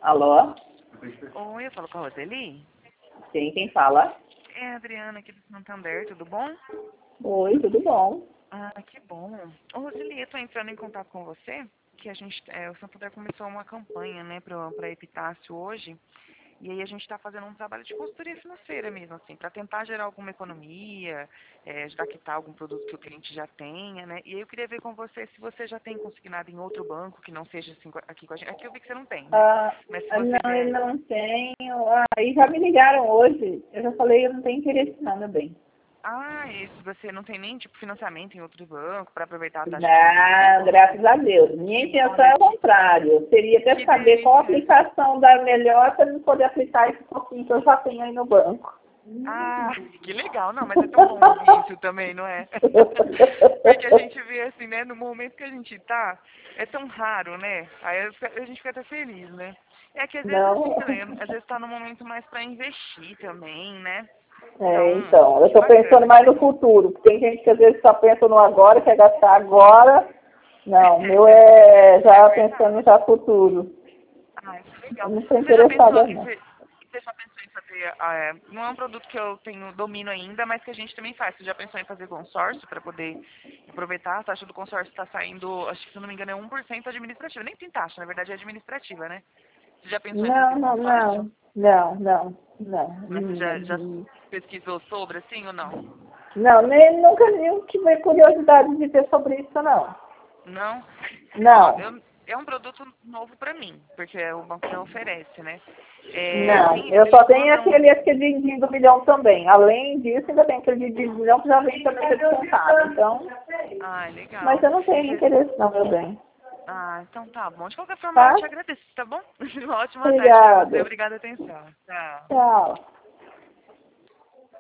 Alô? Oi, eu falo com a Roseli. Sim, quem fala? É a Adriana aqui do Santander, tudo bom? Oi, tudo bom? Ah, que bom. Ô, Roseli, eu tô entrando em contato com você, que o Santander começou uma campanha, né, pra Epitácio hoje, e aí a gente está fazendo um trabalho de consultoria financeira mesmo, assim, para tentar gerar alguma economia, ajudar a quitar algum produto que o cliente já tenha, né? E aí eu queria ver com você se você já tem consignado em outro banco que não seja assim aqui com a gente. Aqui eu vi que você não tem, né? Ah, Mas se você não, eu der. não tenho. Aí já me ligaram hoje. Eu já falei, eu não tenho interesse não, meu bem. Ah, e se você não tem nem tipo financiamento em outro banco para aproveitar a taxa de juros? Não, graças a Deus. Minha intenção Olha é o contrário. Eu seria até que saber qual a delícia. aplicação da melhor para eu poder aplicar esse pouquinho que eu já tenho aí no banco. Ah, que legal. Não, mas é tão bom ouvir isso também, não é? Porque a gente vê assim, né, no momento que a gente tá, é tão raro, né? Aí a gente fica até feliz, né? É que às vezes assim Não. também, às vezes tá no momento mais para investir também, né? É, Então, então, eu que estou pensando bacana, que mais no legal. futuro, porque tem gente que às vezes só pensa no agora, quer gastar agora. Não, o meu é É já verdade. pensando já futuro. Ah, que Eu legal. não estou Você já pensou, interessada, não. você já pensou em fazer, não é um produto que eu tenho domínio ainda, mas que a gente também faz. Você já pensou em fazer consórcio para poder aproveitar? A taxa do consórcio está saindo, acho que se eu não me engano é 1% administrativa. Nem tem taxa, na verdade é administrativa, né? Você já pensou em fazer Não, não, consórcio? não, não, não, não. Mas você já pesquisou sobre assim ou não? Não, nem, nunca nem tive curiosidade de ter sobre isso, não. Não? Ó, Não, é um produto novo para mim, porque o banco já oferece, né? não. Sim, Eu eles só tenho cobram. aquele acho que de do milhão também. Além disso, ainda tem aquele de milhão que já vem também descontado. Então, Ah, mas legal. eu não tenho Porque interesse não, meu bem. Ah, então tá bom. De qualquer forma, eu Tá? te agradeço, tá bom? Uma ótima tarde pra você. Obrigada. Obrigada a atenção. Tchau. Tchau.